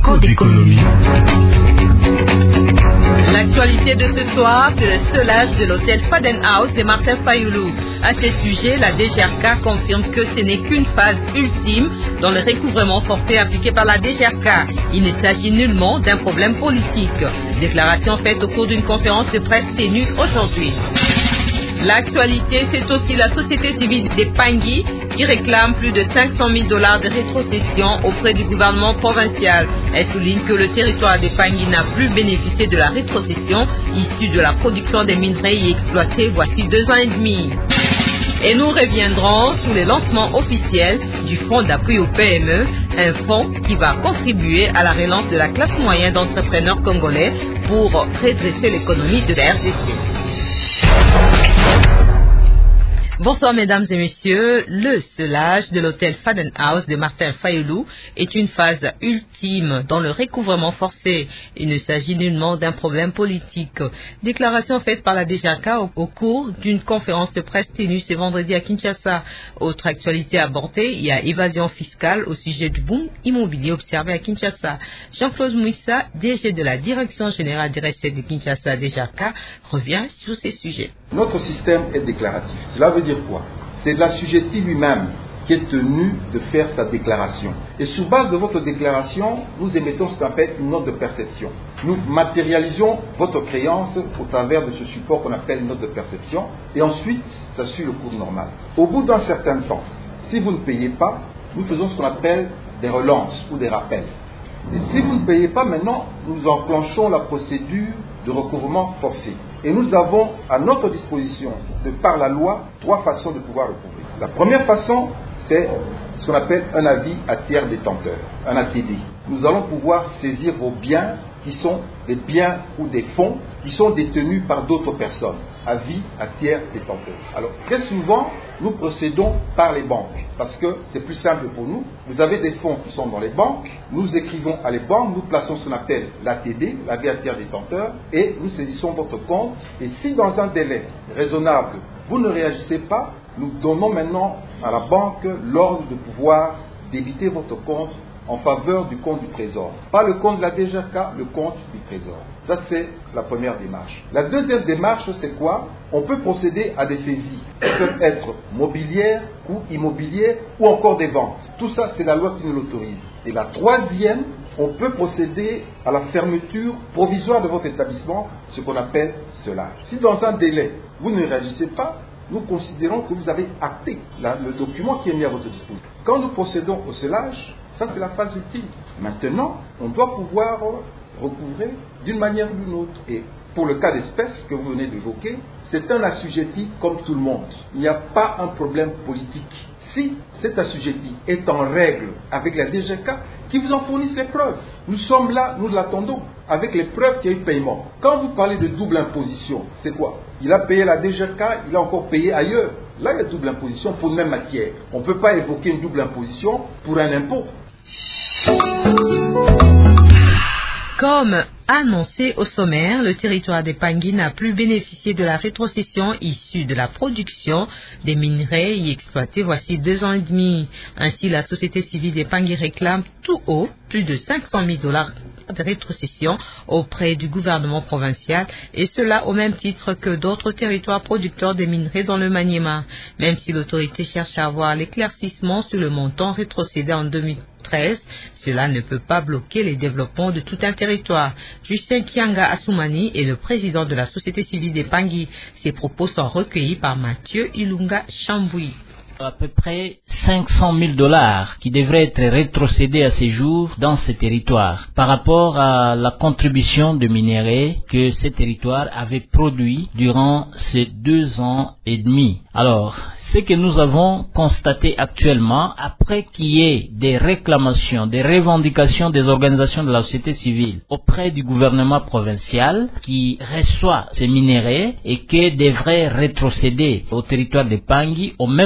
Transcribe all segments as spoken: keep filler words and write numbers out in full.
écho d'économie. L'actualité de ce soir, c'est le seulage de l'hôtel Faden House de Martin Fayoulou. À ce sujet, la D G R K confirme que ce n'est qu'une phase ultime dans le recouvrement forfait appliqué par la D G R K. Il ne s'agit nullement d'un problème politique. Déclaration faite au cours d'une conférence de presse tenue aujourd'hui. L'actualité, c'est aussi la société civile des Pangui qui réclame plus de cinq cent mille dollars de rétrocession auprès du gouvernement provincial. Elle souligne que le territoire des Pangui n'a plus bénéficié de la rétrocession issue de la production des minerais y exploités voici deux ans et demi. Et nous reviendrons sur le lancement officiel du fonds d'appui au P M E, un fonds qui va contribuer à la relance de la classe moyenne d'entrepreneurs congolais pour redresser l'économie de la R D C. Bonsoir mesdames et messieurs, le seulage de l'hôtel Faden House de Martin Fayoulou est une phase ultime dans le recouvrement forcé. Il ne s'agit nullement d'un problème politique. Déclaration faite par la D G R K au, au cours d'une conférence de presse tenue ce vendredi à Kinshasa. Autre actualité abordée, il y a évasion fiscale au sujet du boom immobilier observé à Kinshasa. Jean-Claude Mouissa, D G de la Direction générale des recettes de Kinshasa D G R K, revient sur ces sujets. Notre système est déclaratif. Cela veut dire quoi? C'est l'assujetti lui-même qui est tenu de faire sa déclaration. Et sur base de votre déclaration, nous émettons ce qu'on appelle une note de perception. Nous matérialisons votre créance au travers de ce support qu'on appelle une note de perception. Et ensuite, ça suit le cours normal. Au bout d'un certain temps, si vous ne payez pas, nous faisons ce qu'on appelle des relances ou des rappels. Et si vous ne payez pas maintenant, nous enclenchons la procédure de recouvrement forcé. Et nous avons à notre disposition, de par la loi, trois façons de pouvoir recouvrer. La première façon, c'est ce qu'on appelle un avis à tiers détenteur, un A T D. Nous allons pouvoir saisir vos biens qui sont des biens ou des fonds qui sont détenus par d'autres personnes. Avis à tiers détenteur. Alors, très souvent, nous procédons par les banques parce que c'est plus simple pour nous. Vous avez des fonds qui sont dans les banques, nous écrivons à les banques, nous plaçons ce qu'on appelle l'A T D, l'avis à tiers détenteur, et nous saisissons votre compte. Et si dans un délai raisonnable, vous ne réagissez pas, nous donnons maintenant à la banque l'ordre de pouvoir débiter votre compte en faveur du compte du Trésor. Pas le compte de la D G R K, le compte du Trésor. Ça, c'est la première démarche. La deuxième démarche, c'est quoi? On peut procéder à des saisies qui peuvent être mobilières ou immobilières ou encore des ventes. Tout ça, c'est la loi qui nous l'autorise. Et la troisième, on peut procéder à la fermeture provisoire de votre établissement, ce qu'on appelle seulage. Si dans un délai, vous ne réagissez pas, nous considérons que vous avez acté la, le document qui est mis à votre disposition. Quand nous procédons au seulage, ça c'est la phase ultime. Maintenant, on doit pouvoir recouvrer d'une manière ou d'une autre. Et pour le cas d'espèce que vous venez d'évoquer, c'est un assujetti comme tout le monde. Il n'y a pas un problème politique. Si cet assujetti est en règle avec la D G R K, qui vous en fournissent les preuves. Nous sommes là, nous l'attendons, avec les preuves qu'il y a eu paiement. Quand vous parlez de double imposition, c'est quoi? Il a payé la D G R K, il a encore payé ailleurs. Là, il y a double imposition pour une même matière. On ne peut pas évoquer une double imposition pour un impôt. Comme annoncé au sommaire, le territoire des Pangui n'a plus bénéficié de la rétrocession issue de la production des minerais y exploités voici deux ans et demi. Ainsi, la société civile des Pangui réclame tout haut plus de cinq cent mille dollars de rétrocession auprès du gouvernement provincial, et cela au même titre que d'autres territoires producteurs de minerais dans le Maniema. Même si l'autorité cherche à avoir l'éclaircissement sur le montant rétrocédé en deux mille treize, cela ne peut pas bloquer les développements de tout un territoire. Justin Kianga Assoumani est le président de la société civile des Pangui. Ses propos sont recueillis par Mathieu Ilunga Chamboui. À peu près cinq cent mille dollars qui devraient être rétrocédés à ces jours dans ce territoire par rapport à la contribution de minerais que ce territoire avait produit durant ces deux ans et demi. Alors, ce que nous avons constaté actuellement, après qu'il y ait des réclamations, des revendications des organisations de la société civile auprès du gouvernement provincial qui reçoit ces minerais et qui devrait rétrocéder au territoire de Pangui au même titre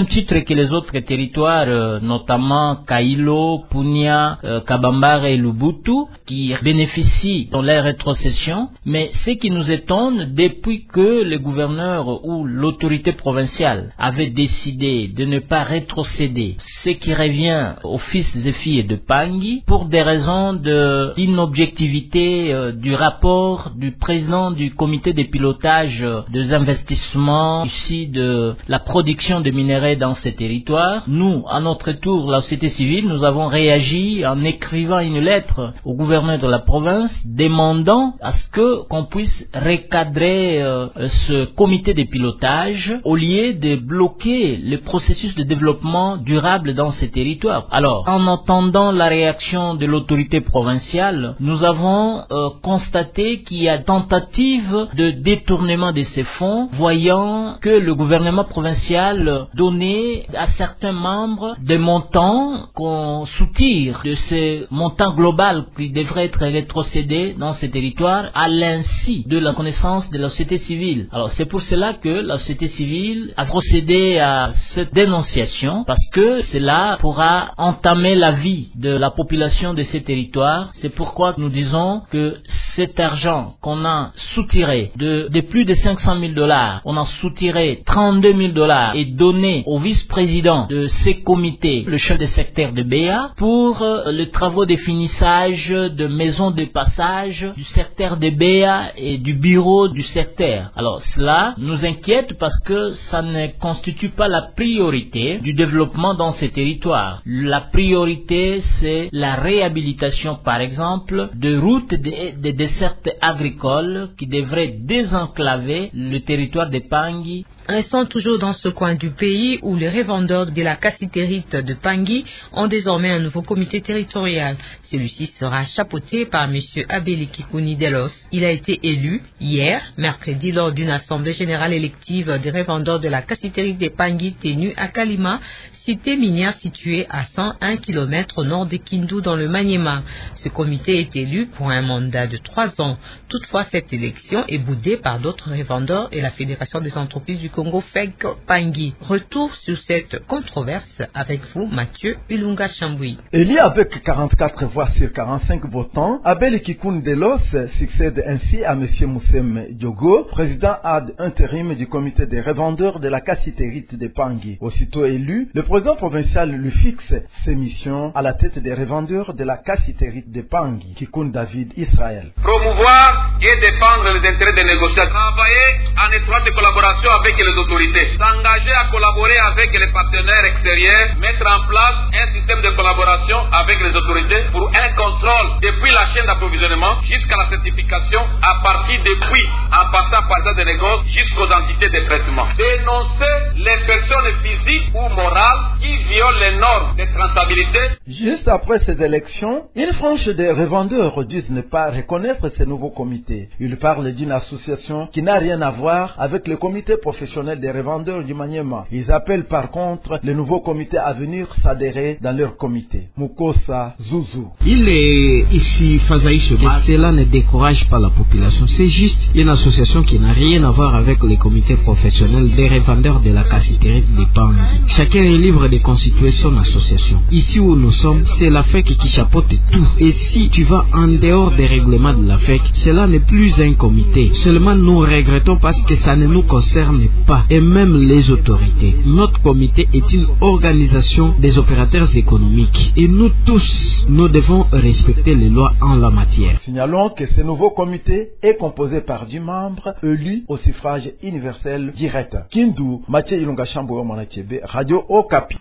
que les autres territoires, euh, notamment Kailo, Punia, euh, Kabambare et Lubutu, qui bénéficient de leur rétrocession. Mais ce qui nous étonne, depuis que le gouverneur ou l'autorité provinciale avait décidé de ne pas rétrocéder, ce qui revient aux fils et filles de Pangui, pour des raisons de d'inobjectivité euh, du rapport du président du comité de pilotage euh, des investissements ici de la production de minerais dans ces territoires, nous, à notre tour, la société civile, nous avons réagi en écrivant une lettre au gouverneur de la province demandant à ce que qu'on puisse recadrer euh, ce comité de pilotage au lieu de bloquer le processus de développement durable dans ces territoires. Alors, en entendant la réaction de l'autorité provinciale, nous avons euh, constaté qu'il y a tentative de détournement de ces fonds, voyant que le gouvernement provincial donnait à certains membres des montants qu'on soutire de ce montant global qui devrait être rétrocédé dans ces territoires à l'insu de la connaissance de la société civile. Alors c'est pour cela que la société civile a procédé à cette dénonciation, parce que cela pourra entamer la vie de la population de ces territoires. C'est pourquoi nous disons que cet argent qu'on a soutiré de, de plus de cinq cent mille dollars, on a soutiré trente-deux mille dollars et donné au vice-président de ces comités, le chef de secteur de Béa, pour euh, les travaux de finissage de maisons de passage du secteur de Béa et du bureau du secteur. Alors cela nous inquiète parce que ça ne constitue pas la priorité du développement dans ces territoires. La priorité, c'est la réhabilitation, par exemple, de routes de, de dessertes agricoles qui devraient désenclaver le territoire de Pangui. Restons toujours dans ce coin du pays où les revendeurs de la cassitérite de Pangui ont désormais un nouveau comité territorial. Celui-ci sera chapeauté par M. Abeli Kikouni Delos. Il a été élu hier, mercredi, lors d'une assemblée générale élective des revendeurs de la cassitérite de Pangui tenue à Kalima, cité minière située à cent un kilomètres au nord de Kindu dans le Maniema. Ce comité est élu pour un mandat de trois ans. Toutefois, cette élection est boudée par d'autres revendeurs et la Fédération des entreprises du Congo F E C Pangui. Retour sur cette controverse avec vous, Mathieu Ulunga Chamboui. Élu avec quarante-quatre voix sur quarante-cinq votants, Abel Kikoun Delos succède ainsi à M. Moussem Diogo, président ad intérim du comité des revendeurs de la cassitérite de Pangui. Aussitôt élu, le président provincial lui fixe ses missions à la tête des revendeurs de la cassitérite de Pangui, Kikoun David Israël. Promouvoir et défendre les intérêts des négociateurs, travailler en étroite collaboration avec les autorités, s'engager à collaborer avec les partenaires extérieurs, mettre en place un système de collaboration avec les autorités pour un contrôle depuis la chaîne d'approvisionnement jusqu'à la certification à partir des puits, en passant par ça de négoce jusqu'aux entités de traitement. Dénoncer les personnes physiques ou morales qui violent les normes de traçabilité. Juste après ces élections, une frange des revendeurs disent ne pas reconnaître ces nouveaux comités. Ils parlent d'une association qui n'a rien à voir avec le comité professionnel des revendeurs du Maniema. Ils appellent par contre les nouveaux comités à venir s'adhérer dans leur comité. Mukosa Zouzou. Il est ici Fazaï que cela ne décourage pas la population. C'est juste une association qui n'a rien à voir avec les comités professionnels des revendeurs de la cassitérite de Pangui. Chacun est libre de constituer son association. Ici où nous sommes, c'est la F E C qui chapeaute tout. Et si tu vas en dehors des règlements de la F E C, cela n'est plus un comité. Seulement nous regrettons parce que ça ne nous concerne pas. Et même les autorités. Notre comité est une organisation des opérateurs économiques. Et nous tous, nous devons respecter les lois en la matière. Signalons que ce nouveau comité est composé par dix membres élus au suffrage universel direct. Kindu, Mathieu Ilunga Chambo, Manachebe, Radio Okapi.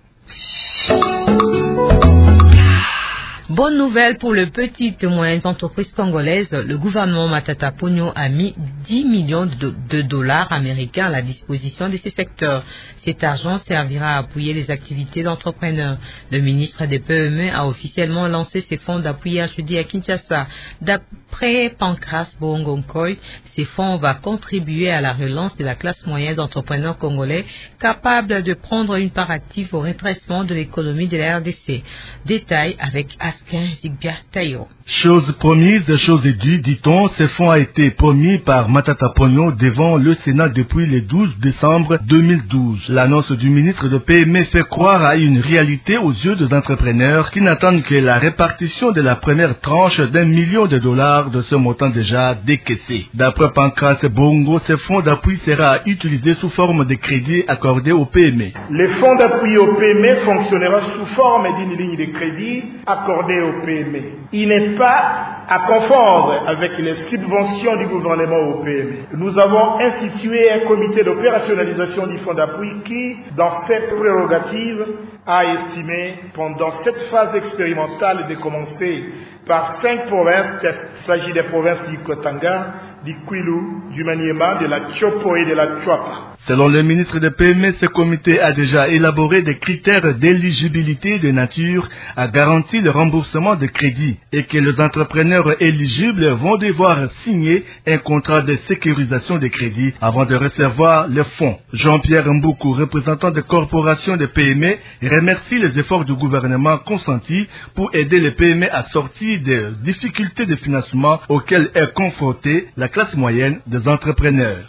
Bonne nouvelle pour les petites et moyennes entreprises congolaises. Le gouvernement Matata Ponyo a mis dix millions de, de dollars américains à la disposition de ces secteurs. Cet argent servira à appuyer les activités d'entrepreneurs. Le ministre des P M E a officiellement lancé ses fonds d'appui jeudi à Kinshasa. D'après Pancras Bongonkoy, ces fonds vont contribuer à la relance de la classe moyenne d'entrepreneurs congolais capables de prendre une part active au redressement de l'économie de la R D C. Détail avec As Augustin Zigbia-Tayo. Chose promise, chose due, dit-on, ce fonds a été promis par Matata Ponyo devant le Sénat depuis le douze décembre deux mille douze. L'annonce du ministre de P M E fait croire à une réalité aux yeux des entrepreneurs qui n'attendent que la répartition de la première tranche d'un million de dollars de ce montant déjà décaissé. D'après Pancras Bongo, ce fonds d'appui sera utilisé sous forme de crédit accordé aux P M E. Le fonds d'appui aux P M E fonctionnera sous forme d'une ligne de crédit accordée aux P M E. Il n'est pas à confondre avec les subventions du gouvernement aux P M E. Nous avons institué un comité d'opérationnalisation du fonds d'appui qui, dans ses prérogatives, a estimé pendant cette phase expérimentale de commencer par cinq provinces, qu'il s'agit des provinces du Katanga, du Kwilu, du Maniema, de la Chopo et de la Chouapa. Selon le ministre de P M E, ce comité a déjà élaboré des critères d'éligibilité de nature à garantir le remboursement de crédit et que les entrepreneurs éligibles vont devoir signer un contrat de sécurisation de crédit avant de recevoir le fonds. Jean-Pierre Mboukou, représentant de corporations de P M E, remercie les efforts du gouvernement consentis pour aider les P M E à sortir des difficultés de financement auxquelles est confrontée la classe moyenne des entrepreneurs.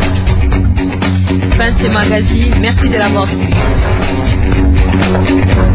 Fin de ce magazine, merci de l'avoir suivi.